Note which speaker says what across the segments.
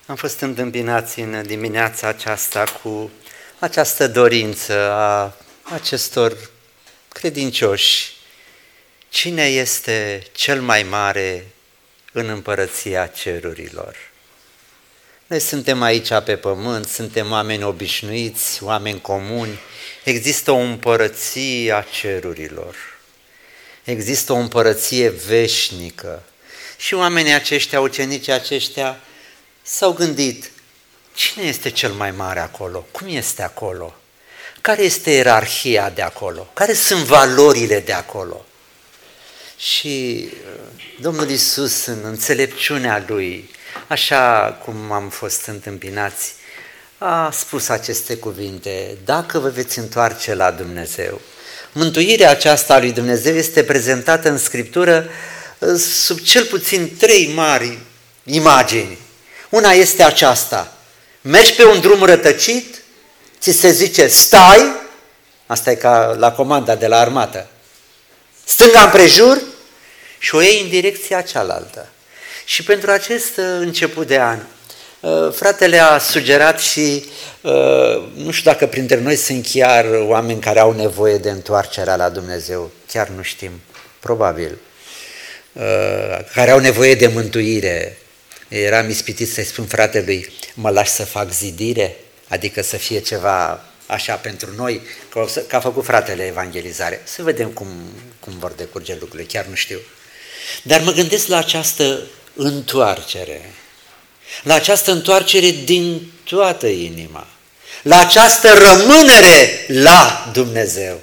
Speaker 1: Am fost întâmpinați în dimineața aceasta cu această dorință a acestor credincioși. Cine este cel mai mare în împărăția cerurilor? Noi suntem aici pe pământ, suntem oameni obișnuiți, oameni comuni. Există o împărăție a cerurilor. Există o împărăție veșnică. Și oamenii aceștia, ucenicii aceștia, s-au gândit, cine este cel mai mare acolo? Cum este acolo? Care este ierarhia de acolo? Care sunt valorile de acolo? Și Domnul Iisus, în înțelepciunea Lui, așa cum am fost întâmpinați, a spus aceste cuvinte: dacă vă veți întoarce la Dumnezeu. Mântuirea aceasta a lui Dumnezeu este prezentată în Scriptură sub cel puțin 3 mari imagini. Una este aceasta: mergi pe un drum rătăcit, ți se zice stai, asta e ca la comanda de la armată, stânga împrejur și o iei în direcția cealaltă. Și pentru acest început de an, fratele a sugerat și nu știu dacă printre noi sunt chiar oameni care au nevoie de întoarcerea la Dumnezeu, chiar nu știm, probabil, care au nevoie de mântuire. Eram ispitit să-i spun fratelui: mă lași să fac zidire? Adică să fie ceva așa pentru noi, că a făcut fratele evangelizare. Să vedem cum vor decurge lucrurile, chiar nu știu. Dar mă gândesc la această întoarcere, la această întoarcere din toată inima, la această rămânere la Dumnezeu.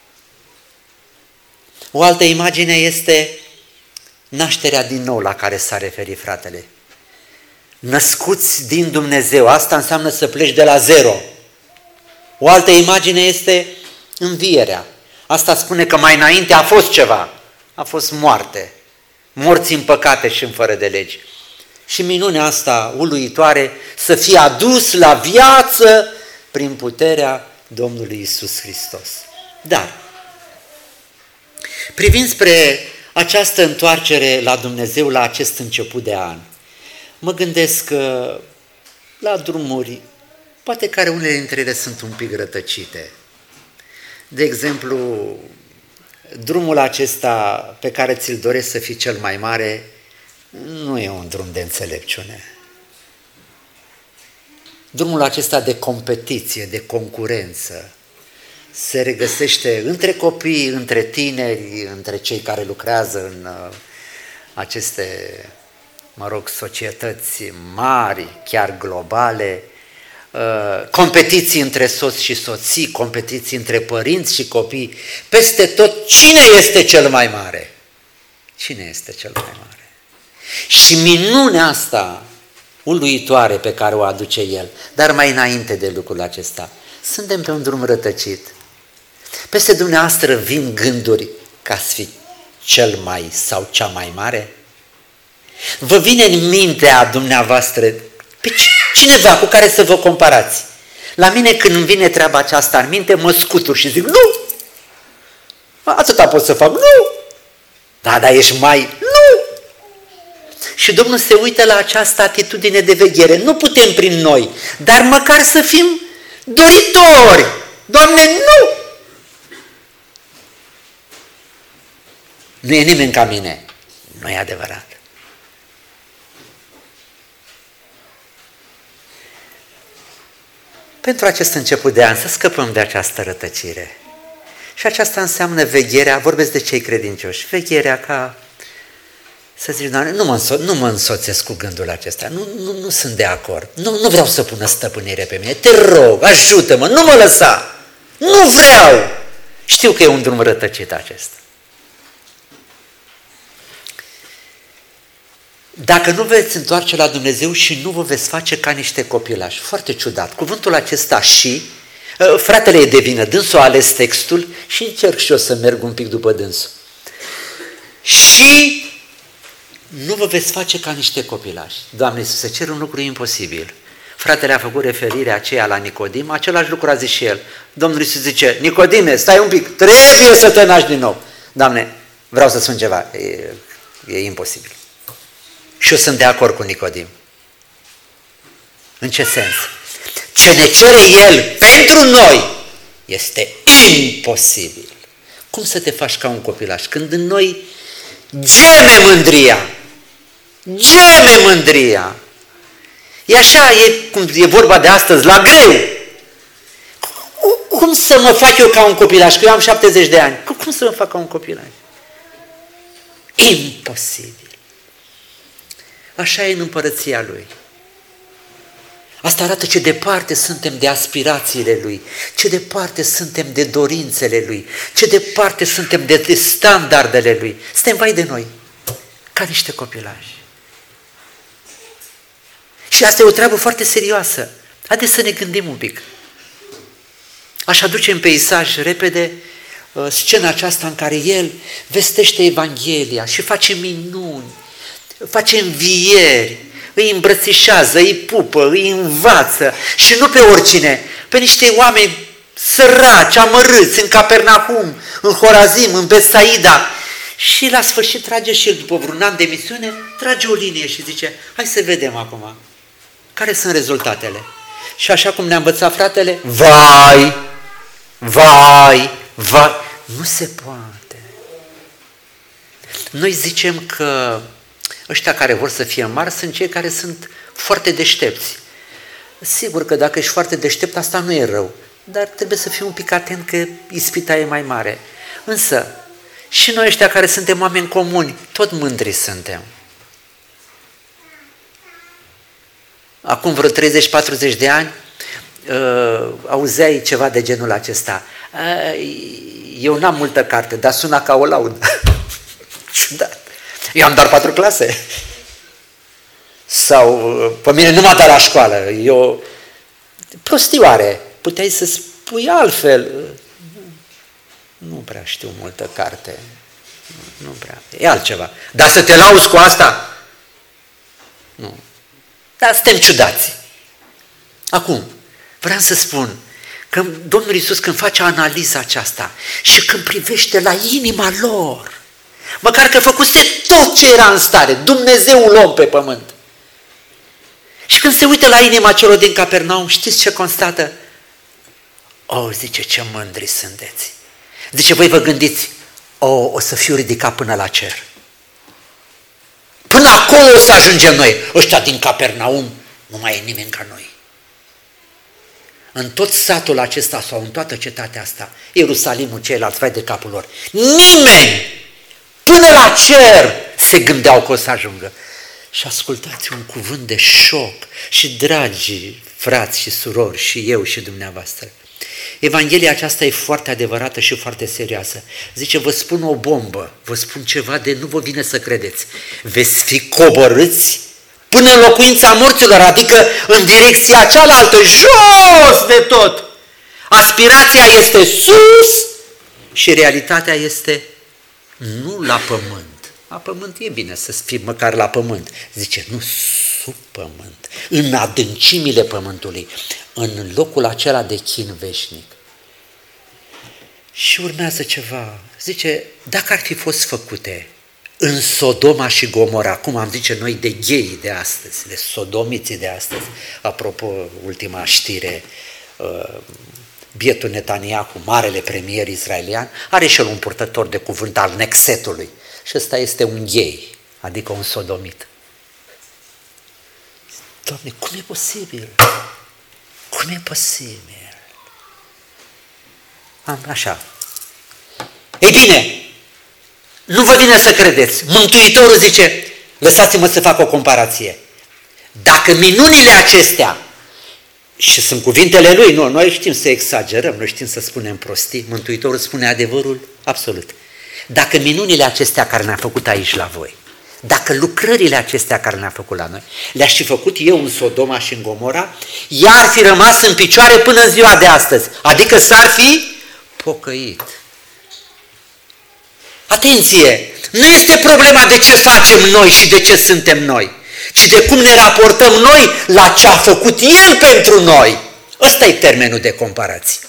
Speaker 1: O altă imagine este nașterea din nou la care s-a referit fratele. Născuți din Dumnezeu, asta înseamnă să pleci de la zero. O altă imagine este învierea. Asta spune că mai înainte a fost ceva, a fost moarte, morți în păcate și în fără de legi. Și minunea asta uluitoare să fie adus la viață prin puterea Domnului Iisus Hristos. Dar, privind spre această întoarcere la Dumnezeu, la acest început de an, mă gândesc că la drumuri, poate care unele dintre ele sunt un pic rătăcite. De exemplu, drumul acesta pe care ți-l doresc să fii cel mai mare nu e un drum de înțelepciune. Drumul acesta de competiție, de concurență, se regăsește între copii, între tineri, între cei care lucrează în aceste, societăți mari, chiar globale, competiții între soți și soții, competiții între părinți și copii, peste tot. Cine este cel mai mare? Cine este cel mai mare? Și minunea asta uluitoare pe care o aduce el, dar mai înainte de lucrul acesta, suntem pe un drum rătăcit. Peste dumneavoastră vin gânduri ca să fii cel mai sau cea mai mare? Vă vine în mintea dumneavoastră pe cineva cu care să vă comparați? La mine când îmi vine treaba aceasta în minte, mă scutur și zic: nu! Atâta pot să fac, nu! Da, dar ești mai, nu! Și Domnul se uită la această atitudine de veghere. Nu putem prin noi, dar măcar să fim doritori. Doamne, nu! Nu e nimeni ca mine. Nu e adevărat. Pentru acest început de an să scăpăm de această rătăcire. Și aceasta înseamnă vegherea, vorbesc de cei credincioși, vegherea ca să zici: Doamne, nu mă însoțesc cu gândul acesta, nu sunt de acord, nu vreau să pună stăpânire pe mine, te rog, ajută-mă, nu mă lăsa, nu vreau. Știu că e un drum rătăcit acesta. Dacă nu veți întoarce la Dumnezeu și nu vă veți face ca niște copilași, foarte ciudat, cuvântul acesta și, fratele e de vină, dânsul a ales textul și încerc și eu să merg un pic după dânsul. Și nu vă veți face ca niște copilași. Doamne Iisuse, cer un lucru imposibil. Fratele a făcut referire aceea la Nicodim, același lucru a zis și el. Domnul Iisus zice: Nicodime, stai un pic, trebuie să te naști din nou. Doamne, vreau să spun ceva, e imposibil. Și eu sunt de acord cu Nicodim. În ce sens? Ce ne cere El pentru noi este imposibil. Cum să te faci ca un copilaș când în noi geme mândria? Geme mândria! E așa, cum e vorba de astăzi, la greu. Cum să mă fac eu ca un copilaș? Că eu am 70 de ani. Cum să mă fac ca un copilaș? Imposibil. Așa e în împărăția Lui. Asta arată ce departe suntem de aspirațiile Lui, ce departe suntem de dorințele Lui, ce departe suntem de standardele Lui. Suntem vai de noi, ca niște copilași. Și asta e o treabă foarte serioasă. Haideți să ne gândim un pic. Aș aduce în peisaj repede scena aceasta în care El vestește Evanghelia și face minuni, face învieri, îi îmbrățișează, îi pupă, îi învață și nu pe oricine, pe niște oameni săraci, amărâți în Capernaum, în Horazim, în Betsaida. Și la sfârșit trage și el, după vreun an de misiune, trage o linie și zice, hai să vedem acum, care sunt rezultatele. Și așa cum ne-a învățat fratele, vai, nu se poate. Noi zicem că ăștia care vor să fie mari sunt cei care sunt foarte deștepți. Sigur că dacă ești foarte deștept, asta nu e rău, dar trebuie să fii un pic atent că ispita e mai mare. Însă, și noi ăștia care suntem oameni comuni, tot mândri suntem. Acum vreo 30-40 de ani, auzeai ceva de genul acesta. Eu n-am multă carte, dar suna ca o laudă. Ciudat. Eu am doar 4 clase. Sau pe mine nu m-a dat la școală. Eu prostioare. Puteai să spui altfel. Nu prea știu multă carte. Nu prea. E altceva. Dar să te lauzi cu asta? Nu. Dar suntem ciudați. Acum, vreau să spun că Domnul Iisus când face analiza aceasta și când privește la inima lor, măcar că făcuse tot ce era în stare, Dumnezeul om pe pământ. Și când se uită la inima celor din Capernaum, știți ce constată? Zice, ce mândri sunteți. Zice, voi vă gândiți, o să fiu ridicat până la cer. Până acolo o să ajungem noi. Ăștia din Capernaum, nu mai e nimeni ca noi. În tot satul acesta sau în toată cetatea asta, Ierusalimul, ceilalți, vai de capul lor, nimeni până la cer se gândeau că o să ajungă. Și ascultați un cuvânt de șoc și dragi frați și surori și eu și dumneavoastră. Evanghelia aceasta e foarte adevărată și foarte serioasă. Zice, vă spun o bombă, vă spun ceva de nu vă vine să credeți. Veți fi coborâți până în locuința morților, adică în direcția cealaltă, jos de tot. Aspirația este sus și realitatea este nu la pământ. La pământ e bine să fii măcar la pământ. Zice, nu sub pământ, în adâncimile pământului, în locul acela de chin veșnic. Și urmează ceva. Zice, dacă ar fi fost făcute în Sodoma și Gomora, cum am zice noi de ghei de astăzi, de sodomiții de astăzi, apropo, ultima știre, bietul Netanyahu, marele premier israelian, are și el un purtător de cuvânt al Nexetului. Și ăsta este un ghei, adică un sodomit. Doamne, cum e posibil? Cum e posibil? Așa. Ei bine, nu vă vine să credeți. Mântuitorul zice, lăsați-mă să fac o comparație. Dacă minunile acestea, și sunt cuvintele lui, nu, noi știm să exagerăm, noi știm să spunem prostii, Mântuitorul spune adevărul absolut. Dacă minunile acestea care ne-a făcut aici la voi, dacă lucrările acestea care ne-a făcut la noi, le-aș fi făcut eu în Sodoma și în Gomora, ea ar fi rămas în picioare până în ziua de astăzi, adică s-ar fi pocăit. Atenție! Nu este problema de ce facem noi și de ce suntem noi, ci de cum ne raportăm noi la ce a făcut El pentru noi. Ăsta e termenul de comparație.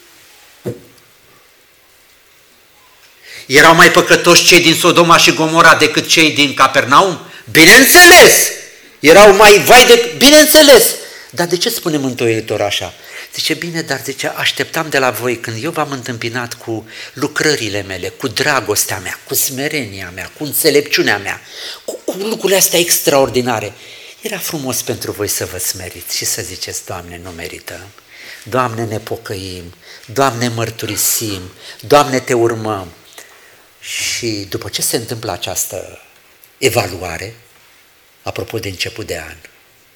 Speaker 1: Erau mai păcătoși cei din Sodoma și Gomora decât cei din Capernaum? Bineînțeles! Erau mai vai de... Bineînțeles! Dar de ce spune Mântuitorul așa? Zice, bine, dar zice, așteptam de la voi când eu v-am întâmpinat cu lucrările mele, cu dragostea mea, cu smerenia mea, cu înțelepciunea mea, cu lucrurile astea extraordinare. Era frumos pentru voi să vă smeriți și să ziceți, Doamne, nu merităm, Doamne, ne pocăim, Doamne, mărturisim, Doamne, Te urmăm. Și după ce se întâmplă această evaluare, apropo de început de an,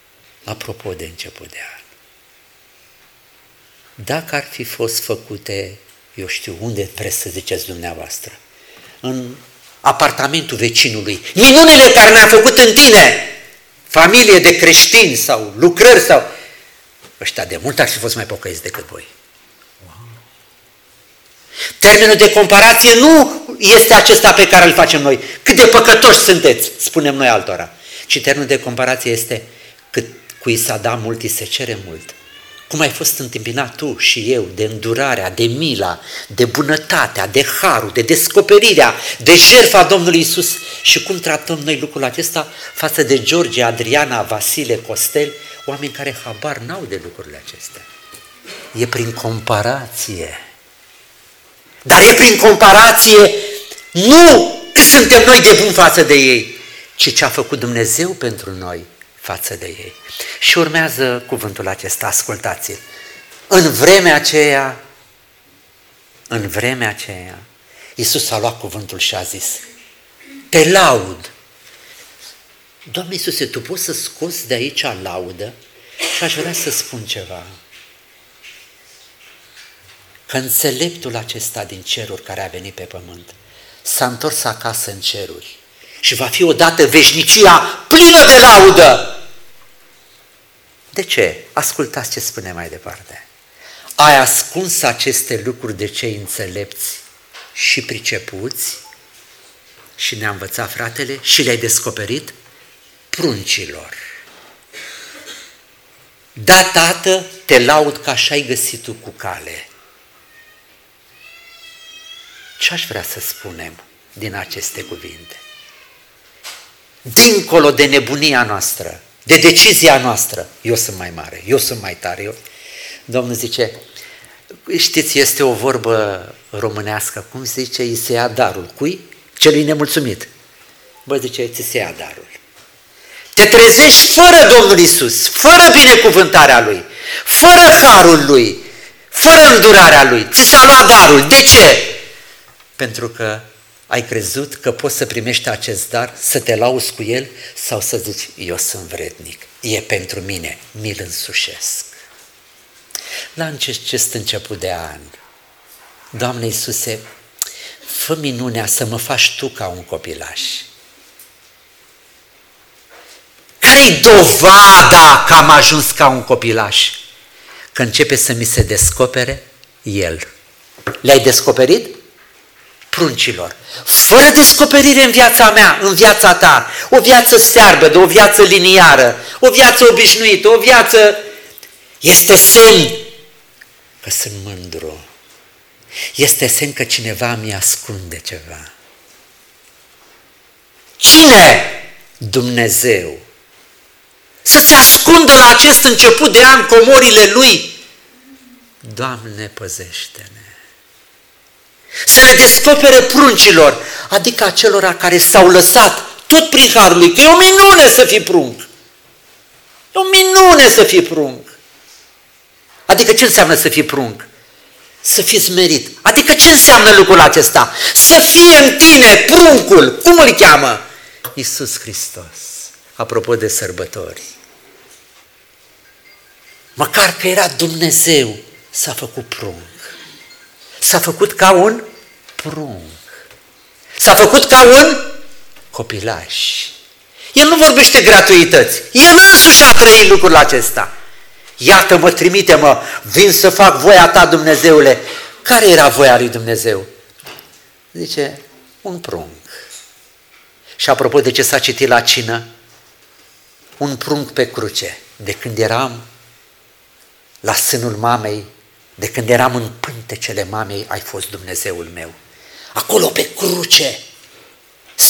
Speaker 1: dacă ar fi fost făcute, eu știu, unde vreți să ziceți dumneavoastră, în apartamentul vecinului, minunile care le-a făcut în tine, familie de creștini sau lucrări sau... Ăștia de mult ar fi fost mai pocăiți decât voi. Termenul de comparație nu este acesta pe care îl facem noi. Cât de păcătoși sunteți, spunem noi altora. Ci termenul de comparație este cât cui s-a dat mult, îi se cere mult. Cum ai fost întâmpinat tu și eu de îndurarea, de mila, de bunătatea, de harul, de descoperirea, de jertfa Domnului Iisus și cum tratăm noi lucrul acesta față de George, Adriana, Vasile, Costel, oameni care habar n-au de lucrurile acestea. E prin comparație. Dar e prin comparație nu că suntem noi de bun față de ei, ci ce a făcut Dumnezeu pentru noi față de ei. Și urmează cuvântul acesta, ascultați-l. În vremea aceea, Iisus a luat cuvântul și a zis, te laud. Doamne Iisuse, Tu poți să scoți de aici laudă? Și aș vrea să spun ceva. Că înțeleptul acesta din ceruri care a venit pe pământ s-a întors acasă în ceruri și va fi odată veșnicia plină de laudă. De ce? Ascultați ce spune mai departe. Ai ascuns aceste lucruri de cei înțelepți și pricepuți și ne-a învățat fratele și le-ai descoperit pruncilor. Da, Tată, te laud că așa ai găsit Tu cu cale. Ce aș vrea să spunem din aceste cuvinte? Dincolo de nebunia noastră, de decizia noastră, eu sunt mai mare, eu sunt mai tare. Domnul zice, știți, este o vorbă românească, cum zice, îi se ia darul. Cui? Celui nemulțumit. Bă, zice, ți se ia darul. Te trezești fără Domnul Iisus, fără binecuvântarea Lui, fără harul Lui, fără îndurarea Lui. Ți s-a luat darul. De ce? Pentru că ai crezut că poți să primești acest dar, să te lauzi cu el sau să zici, eu sunt vrednic, e pentru mine, mi-l însușesc. La acest început de an, Doamne Iisuse, fă minunea să mă faci Tu ca un copilaș. Care-i dovada că am ajuns ca un copilaș? Că începe să mi se descopere El. Le-ai descoperit? Pruncilor. Fără descoperire în viața mea, în viața ta, o viață stearbădă, o viață liniară, o viață obișnuită, o viață... Este semn că sunt mândru. Este semn că cineva mi ascunde ceva. Cine? Dumnezeu. Să-ți ascundă la acest început de an comorile Lui. Doamne, păzește-ne. Să le descopere pruncilor, adică acelora care s-au lăsat tot prin harul Lui, că e o minune să fii prunc. E o minune să fii prunc. Adică ce înseamnă să fii prunc? Să fii smerit. Adică ce înseamnă lucrul acesta? Să fie în tine pruncul. Cum îl cheamă? Iisus Hristos. Apropo de sărbători. Măcar că era Dumnezeu, s-a făcut prunc. S-a făcut ca un prunc. S-a făcut ca un copilaș. El nu vorbește gratuități. El însuși a trăit lucrul acesta. Iată-mă, trimite-mă, vin să fac voia Ta, Dumnezeule. Care era voia lui Dumnezeu? Zice, un prunc. Și apropo de ce s-a citit la cină, un prunc pe cruce. De când eram la sânul mamei, de când eram în pântecele mamei, ai fost Dumnezeul meu. Acolo pe cruce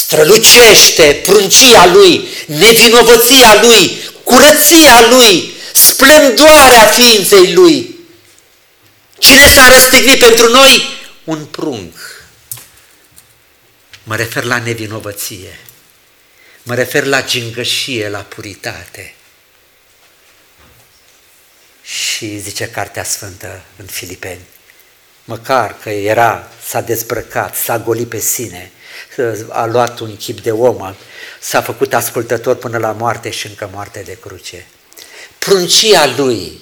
Speaker 1: strălucește pruncia Lui, nevinovăția Lui, curăția Lui, splendoarea ființei Lui. Cine s-a răstignit pentru noi? Un prunc. Mă refer la nevinovăție. Mă refer la gingășie, la puritate. Și zice Cartea Sfântă în Filipeni, măcar că s-a dezbrăcat, s-a golit pe sine, a luat un chip de om, s-a făcut ascultător până la moarte și încă moarte de cruce. Pruncia Lui,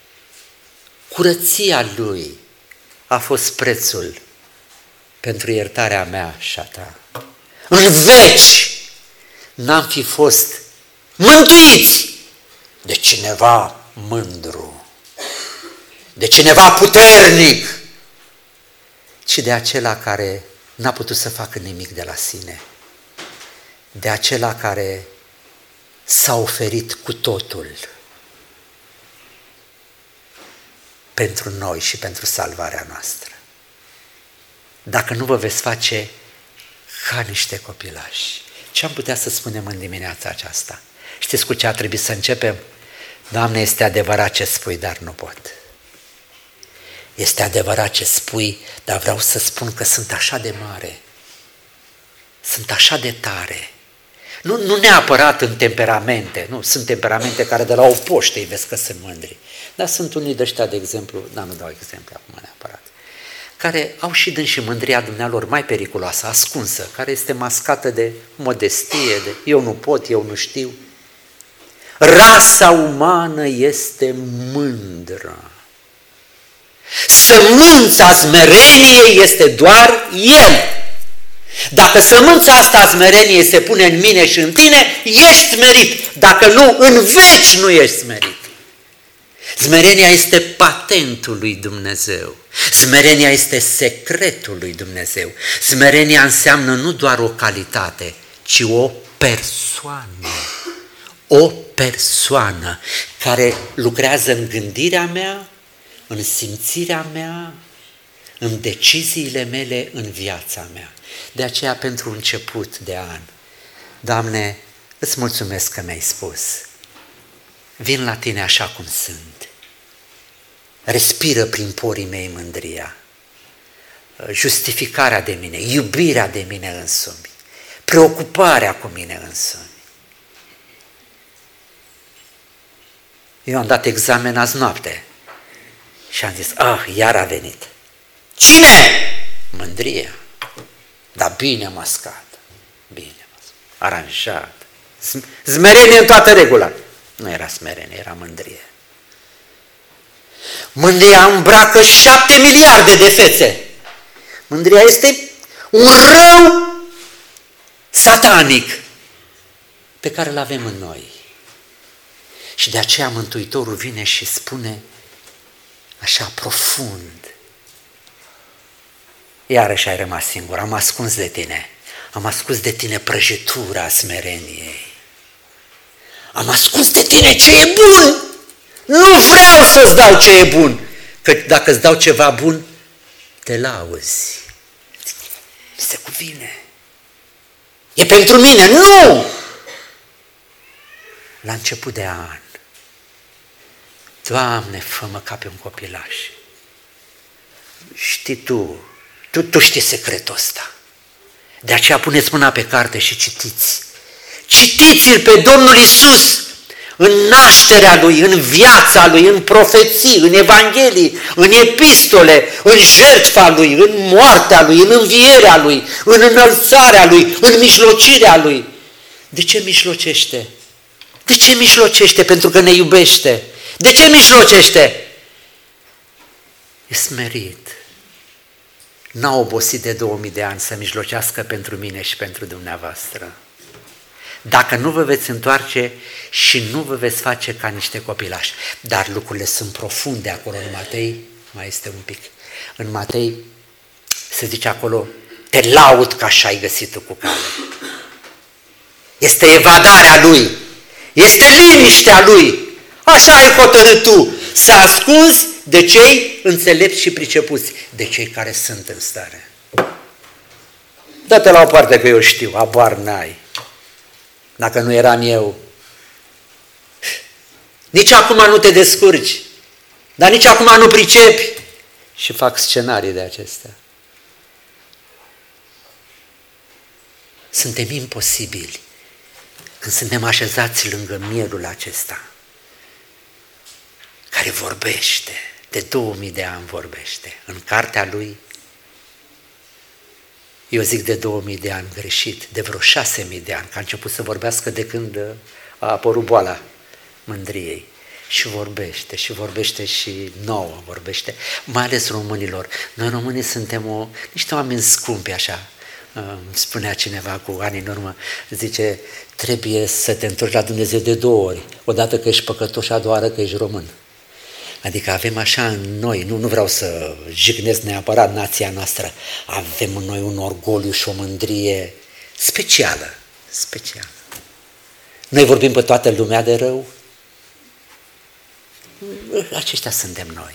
Speaker 1: curăția Lui a fost prețul pentru iertarea mea și a ta. În veci n-am fi fost mântuiți de cineva mândru, de cineva puternic, ci de acela care n-a putut să facă nimic de la sine, de acela care s-a oferit cu totul pentru noi și pentru salvarea noastră. Dacă nu vă veți face ca niște copilași, ce am putea să spunem în dimineața aceasta? Știți cu ce a trebuit să începem? Doamne, este adevărat ce spui, dar nu pot. Este adevărat ce spui, dar vreau să spun că sunt așa de mare, sunt așa de tare. Nu neapărat în temperamente, nu, sunt temperamente care de la o poște îi vezi că sunt mândri, dar sunt unii de ăștia, de exemplu, nu dau exemple acum neapărat, care au și dânsii mândria dumnealor mai periculoasă, ascunsă, care este mascată de modestie, de eu nu pot, eu nu știu. Rasa umană este mândră. Sămânța smereniei este doar El. Dacă sămânța asta a smereniei se pune în mine și în tine, ești smerit. Dacă nu, în veci nu ești smerit. Smerenia este patentul lui Dumnezeu. Smerenia este secretul lui Dumnezeu. Smerenia înseamnă nu doar o calitate, ci o persoană. O persoană care lucrează în gândirea mea, în simțirea mea, în deciziile mele, în viața mea. De aceea, pentru început de an, Doamne, îți mulțumesc că mi-ai spus, vin la Tine așa cum sunt, respiră prin porii mei mândria, justificarea de mine, iubirea de mine însumi, preocuparea cu mine însumi. Eu am dat examen azi noapte și am zis, iar a venit. Cine? Mândria. Dar bine mascat, aranjat, smerenie în toată regula. Nu era smerenie, era mândrie. Mândria îmbracă 7 miliarde de fețe. Mândria este un rău satanic pe care îl avem în noi. Și de aceea Mântuitorul vine și spune așa profund, iarăși ai rămas singur, am ascuns de tine, am ascuns de tine prăjitura smereniei, am ascuns de tine ce e bun, nu vreau să-ți dau ce e bun, că dacă îți dau ceva bun, te lauzi, mi se cuvine, e pentru mine, nu! La început de an, Doamne, fă-mă ca pe un copilaș. Știi tu știi secretul ăsta. De aceea puneți mâna pe carte și citiți. Citiți-l pe Domnul Iisus în nașterea Lui, în viața Lui, în profeții, în Evanghelii, în epistole, în jertfa Lui, în moartea Lui, în învierea Lui, în înălțarea Lui, în mijlocirea Lui. De ce mijlocește? De ce mijlocește? Pentru că ne iubește. De ce mijlocește? E smerit. N-a obosit de 2000 de ani să mijlocească pentru mine și pentru dumneavoastră. Dacă nu vă veți întoarce și nu vă veți face ca niște copilași. Dar lucrurile sunt profunde acolo în Matei, mai este un pic. În Matei se zice acolo, te laud că așa ai găsit-o cu cale. Este evadarea Lui, este liniștea Lui. Așa ai hotărât tu să ascunzi de cei înțelepți și pricepuți, de cei care sunt în stare. Dă-te la o parte că eu știu, habar n-ai. Dacă nu eram eu, Nici acum nu te descurci, dar nici acum nu pricepi. Și fac scenarii de acestea. Suntem imposibili când suntem așezați lângă mielul acesta, care vorbește, de 2000 de ani vorbește. În cartea lui, eu zic de 2000 de ani greșit, de vreo 6000 de ani, că a început să vorbească de când a apărut boala mândriei. Și vorbește și nouă, vorbește, mai ales românilor. Noi românii suntem niște oameni scumpi așa. Spunea cineva cu ani în urmă, zice, trebuie să te întorci la Dumnezeu de 2 ori. Odată că ești păcătos și a doua oară că ești român. Adică avem așa în noi, nu vreau să jignesc neapărat nația noastră, avem în noi un orgoliu și o mândrie specială. Noi vorbim pe toată lumea de rău. Aceștia suntem noi.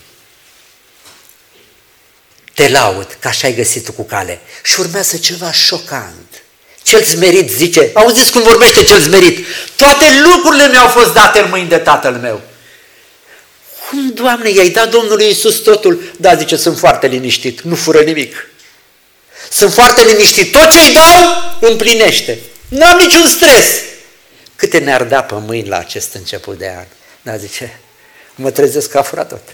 Speaker 1: Te laud că așa ai găsit-o cu cale. Și urmează ceva șocant. Cel zmerit zice, auziți cum vorbește cel zmerit? Toate lucrurile mi-au fost date în mâini de Tatăl meu. Cum, Doamne, i-ai dat Domnului Iisus totul? Da, zice, sunt foarte liniștit, nu fură nimic. Sunt foarte liniștit, tot ce-i dau, împlinește. N-am niciun stres. Câte ne-ar da pe mâini la acest început de an? Da, zice, mă trezesc că a furat tot.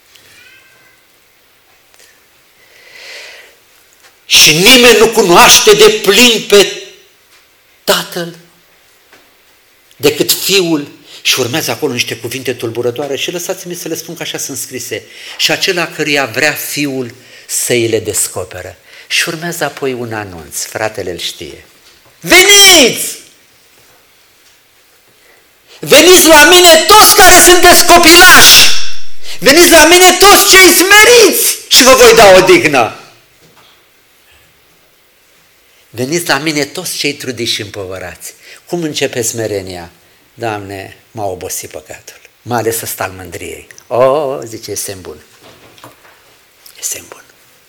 Speaker 1: Și nimeni nu cunoaște de plin pe Tatăl decât Fiul. Și urmează acolo niște cuvinte tulburătoare și lăsați-mi să le spun că așa sunt scrise. Și acela căruia vrea Fiul să îi le descoperă. Și urmează apoi un anunț, fratele îl știe. Veniți! Veniți la mine toți care sunteți copilași! Veniți la mine toți cei smeriți și vă voi da odihnă! Veniți la mine toți cei trudiți și împovărați. Cum începe smerenia? Doamne, m-a obosit păcatul, mai ales ăsta al mândriei. Zice, este bun. Este bun.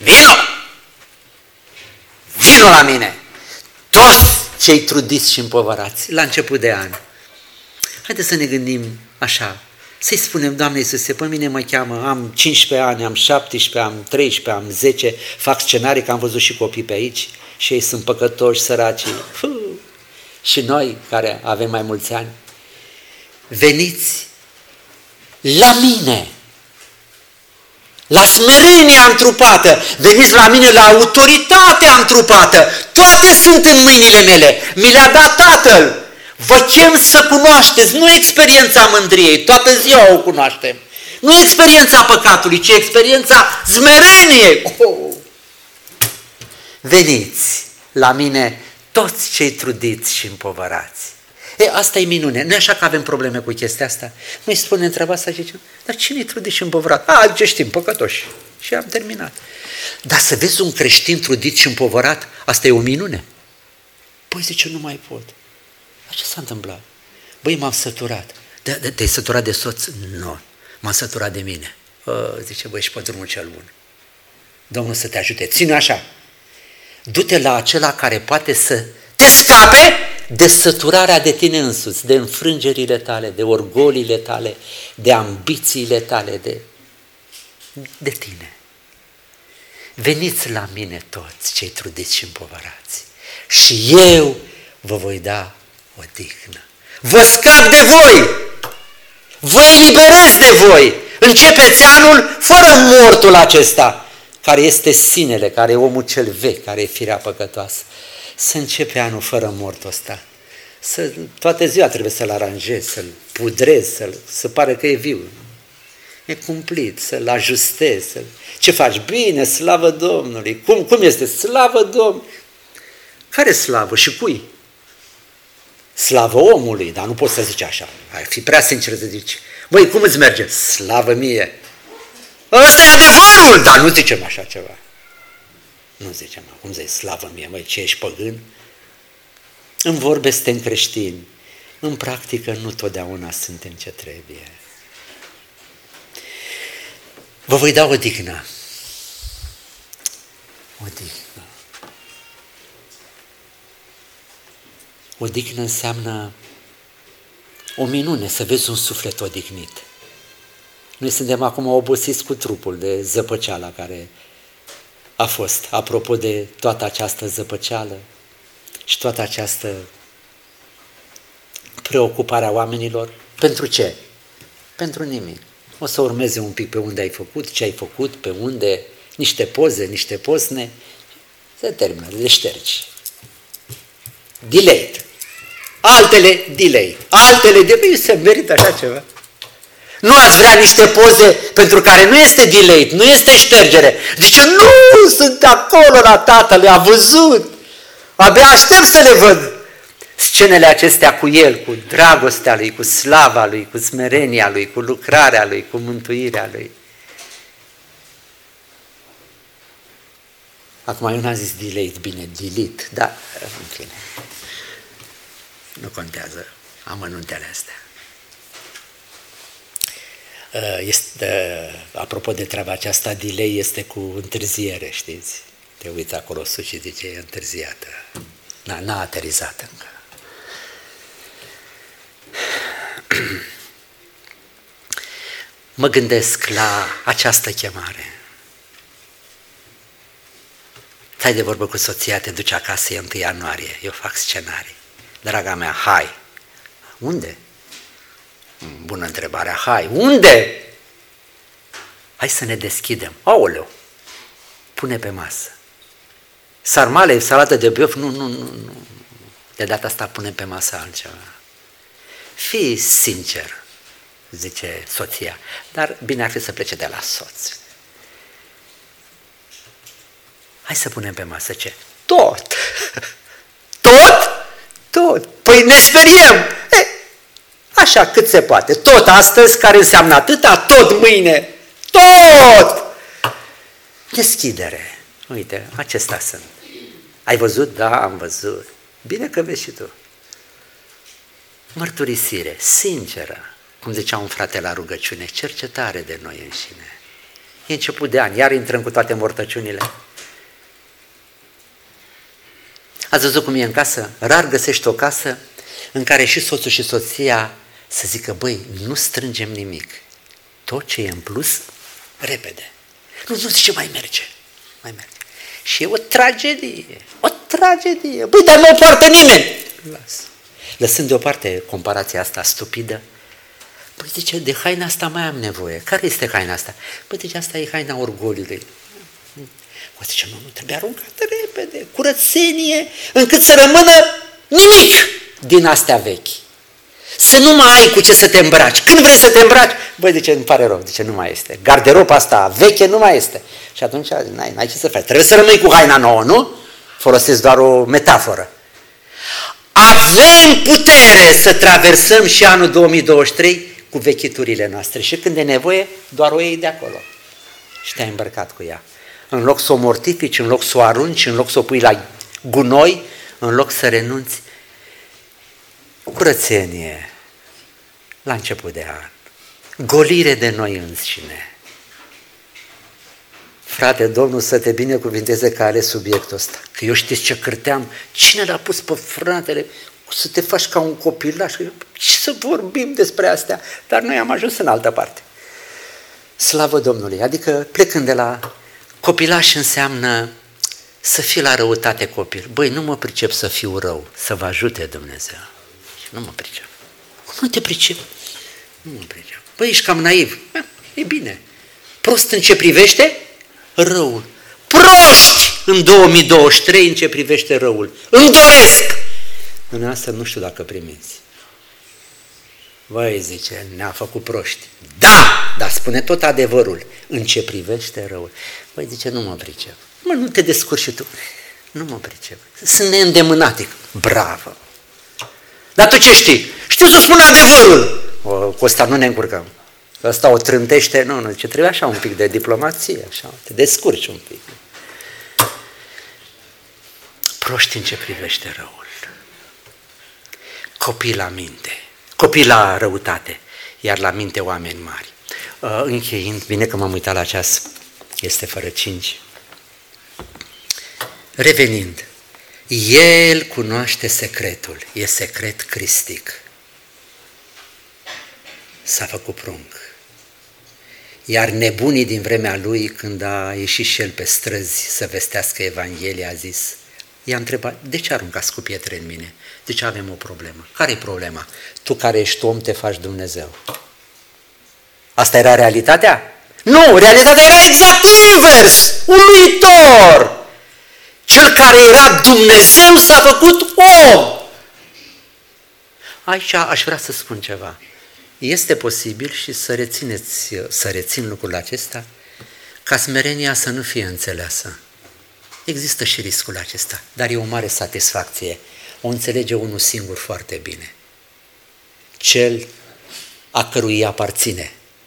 Speaker 1: Vino la mine! Toți cei trudiți și împovărați, la început de an. Haideți să ne gândim așa, să-i spunem, Doamne Iisuse, pe mine mă cheamă, am 15 ani, am 17, am 13, am 10, fac scenarii, că am văzut și copii pe aici și ei sunt păcătoși, săraci. Și noi, care avem mai mulți ani, veniți la mine, la smerenia întrupată, veniți la mine la autoritatea întrupată, toate sunt în mâinile mele, mi le-a dat Tatăl. Vă chem să cunoașteți, nu experiența mândriei, toată ziua o cunoaștem, nu experiența păcatului, ci experiența smereniei. Veniți la mine toți cei trudiți și împovărați. Asta e minune. Nu e așa că avem probleme cu chestia asta? Noi spune întreaba asta și zicem, dar cine-i trudit și împovărat? Ce știm, păcătoși. Și am terminat. Dar să vezi un creștin trudit și împovărat, asta e o minune. Păi zice, nu mai pot. Dar ce s-a întâmplat? Băi, m-am săturat. Te-ai săturat de soț? Nu. M-am săturat de mine. Zice, băi, și pe drumul cel bun. Domnul să te ajute. Ține așa. Du-te la acela care poate să te scape de săturarea de tine însuți, de înfrângerile tale, de orgoliile tale, de ambițiile tale, de tine. Veniți la mine toți cei trudiți și împovărați și eu vă voi da odihnă. Vă scap de voi, vă eliberez de voi. Începeți anul fără mortul acesta, care este sinele, care e omul cel vechi, care e firea păcătoasă. Să începe anul fără mortul ăsta. Toată ziua trebuie să-l aranjezi, să-l pudrezi, să pare că e viu. E cumplit, să-l ajustezi. Ce faci? Bine, slavă Domnului. Cum este? Slavă Domnului. Care slavă și cui? Slavă omului, dar nu poți să zici așa. Ai fi prea sincer să zici, băi, cum îți merge? Slavă mie. Ăsta e adevărul, dar nu zicem așa ceva. Nu zicem, cum zici, slavă mie, măi, ce ești păgân? În vorbe suntem creștini, în practică nu totdeauna suntem ce trebuie. Vă voi da odihnă. Odihnă. Odihnă înseamnă o minune să vezi un suflet odihnit. Noi suntem acum obosiți cu trupul de zăpăceala care a fost, apropo de toată această zăpăceală și toată această preocupare a oamenilor. Pentru ce? Pentru nimic. O să urmeze un pic pe unde ai făcut, ce ai făcut, pe unde, niște poze, niște posne, se termină, le ștergi. Delete. Altele delay. Altele delay, se merită așa ceva. Nu ați vrea niște poze pentru care nu este delay, nu este ștergere. Zice, nu, sunt acolo la tatăl, a văzut. Abia aștept să le văd. Scenele acestea cu el, cu dragostea lui, cu slava lui, cu smerenia lui, cu lucrarea lui, cu mântuirea lui. Acum eu n-am zis delete, bine, delete, dar în fine. Nu contează amănuntele astea. Apropo de treaba aceasta, delay este cu întârziere, știți? Te uiți acolo sus și zice, e întârziată. N-a aterizat încă. Mă gândesc la această chemare. Stai de vorbă cu soția, te duci acasă, e 1 ianuarie, eu fac scenarii. Draga mea, hai. Unde? Bună întrebare, hai. Unde? Hai să ne deschidem. Aoleu, pune pe masă. Sarmale, salată de băf, nu. De data asta pune pe masă altceva. Fii sincer, zice soția, dar bine ar fi să plece de la soț. Hai să punem pe masă ce? Tot! Tot! Păi ne speriem! Așa cât se poate. Tot astăzi, care înseamnă atâta, tot mâine. Tot! Deschidere. Uite, acestea sunt. Ai văzut? Da, am văzut. Bine că vezi și tu. Mărturisire, sinceră. Cum zicea un frate la rugăciune, cercetare de noi înșine. E început de an, iar intrăm cu toate mortăciunile. Ați văzut cum e în casă? Rar găsești o casă în care și soțul și soția să zică, băi, nu strângem nimic. Tot ce e în plus, repede. Nu zice, mai merge. Și e o tragedie. Băi, dar nu o poartă nimeni. Lasă. Lăsând deoparte comparația asta stupidă, păi zice, de haina asta mai am nevoie. Care este haina asta? Păi zice, asta e haina orgoliului. O zice, nu, trebuie aruncată repede, curățenie, încât să rămână nimic din astea vechi. Să nu mai ai cu ce să te îmbraci. Când vrei să te îmbraci? Băi, zice, îmi pare rău, zice, nu mai este. Garderoba asta veche nu mai este. Și atunci n-ai ce să faci. Trebuie să rămâi cu haina nouă, nu? Folosesc doar o metaforă. Avem putere să traversăm și anul 2023 cu vechiturile noastre. Și când e nevoie, doar o iei de acolo. Și te-ai îmbrăcat cu ea. În loc să o mortifici, în loc să o arunci, în loc să o pui la gunoi, în loc să renunți. Curățenie la început de an. Golire de noi înșine. Frate, Domnul să te binecuvinteze că a ales subiectul ăsta. Că eu știți ce cârteam? Cine l-a pus pe fratele să te faci ca un copilaș? Și să vorbim despre astea. Dar noi am ajuns în altă parte. Slavă Domnului! Adică plecând de la copilaș înseamnă să fii la răutate copil. Băi, nu mă pricep să fiu rău, să vă ajute Dumnezeu. Nu mă pricep. Nu te pricep? Nu mă pricep. Băi, ești cam naiv. E bine. Prost în ce privește? Răul. Proști în 2023 în ce privește răul. Îmi doresc! În asta nu știu dacă primiți. Băi, zice, ne-a făcut proști. Da, dar spune tot adevărul în ce privește răul. Băi, zice, nu mă pricep. Mă, nu te descurci și tu. Nu mă pricep. Sunt neîndemânatic. Bravo! Dar tu ce știi? Știu să spun adevărul. Cu ăsta nu ne încurcăm. Ăsta o trântește, nu, ce trebuie așa un pic de diplomație, așa, te descurci un pic. Proști în ce privește răul. Copii la minte, copii la răutate, iar la minte oameni mari. Încheiind, bine că m-am uitat la ceas, este fără 5. Revenind, El cunoaște secretul, e secret cristic. s-a făcut prunc. Iar nebunii din vremea lui, când a ieșit și el pe străzi să vestească Evanghelia, a zis, i-a întrebat, de ce aruncați cu pietre în mine? De ce avem o problemă? Care-i problema? Tu care ești om te faci Dumnezeu. Asta era realitatea? Nu, realitatea era exact invers, uluitor. Cel care era Dumnezeu s-a făcut om. Aici aș vrea să spun ceva. Este posibil și să rețin lucrul acesta, ca smerenia să nu fie înțeleasă. Există și riscul acesta, dar e o mare satisfacție. O înțelege unul singur foarte bine. Cel a cărui îi aparține.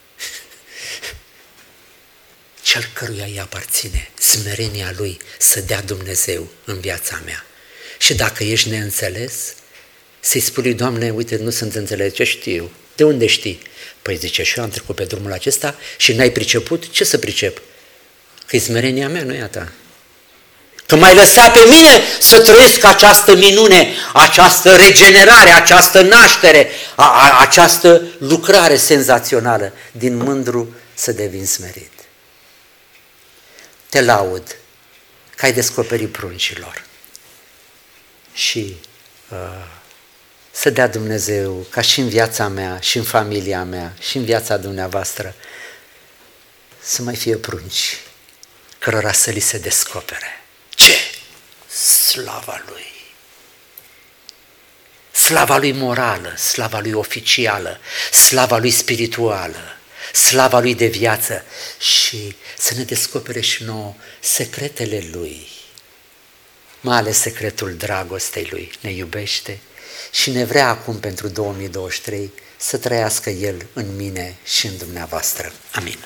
Speaker 1: Cel căruia îi aparține, smerenia lui să dea Dumnezeu în viața mea. Și dacă ești neînțeles, să-i spui lui, Doamne, uite, nu sunt înțeles, ce știu? De unde știi? Păi zice, și eu am trecut pe drumul acesta și n-ai priceput? Ce să pricep? Că-i smerenia mea, nu e a ta. Că m-ai lăsat pe mine să trăiesc această minune, această regenerare, această naștere, această lucrare senzațională, din mândru să devin smerit. Te laud că ai descoperit pruncilor și să dea Dumnezeu ca și în viața mea, și în familia mea, și în viața dumneavoastră să mai fie prunci cărora să li se descopere. Ce? Slava Lui! Slava Lui morală, slava Lui oficială, slava Lui spirituală, slava Lui de viață și să ne descopere și nouă secretele Lui, mai ales secretul dragostei Lui. Ne iubește și ne vrea acum pentru 2023 să trăiască El în mine și în dumneavoastră. Amin.